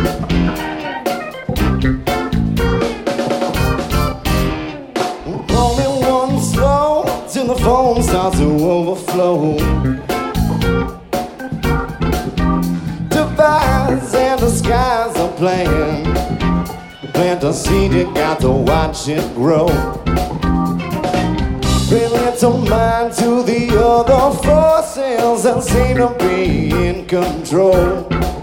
Only one slow till the phone starts to overflow. Divides and the skies are playing. Plant a seed, you got to watch it grow. Pay little mind to the other forces and seem to be in control.